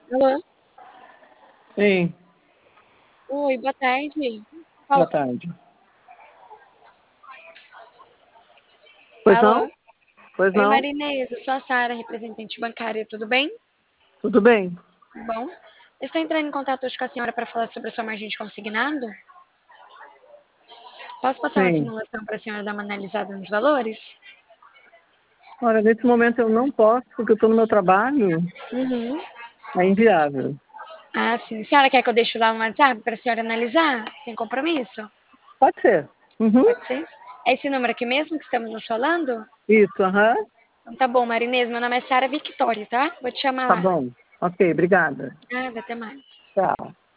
Alô? Sim, Oi, boa tarde. boa Fala. tarde. Pois não? Alô? Pois Oi, não? Marinês, eu sou a Sara, representante bancária, tudo bem? Tudo bem? Bom. Eu estou entrando em contato hoje com a senhora para falar sobre a sua margem de consignado. Posso passar uma Sim. simulação para a senhora dar uma analisada nos valores? Olha, nesse momento eu não posso, porque eu estou no meu trabalho. Uhum. É inviável. Ah, sim. A senhora quer que eu deixe lá no WhatsApp para a senhora analisar? Sem compromisso? Pode ser. Uhum. Pode ser? É esse número aqui mesmo que estamos nos falando? Isso, aham. Então tá bom, Marinês. Meu nome é Sara Victoria, tá? Vou te chamar Tá lá. bom. Ok, obrigada. Nada, até mais. Tchau.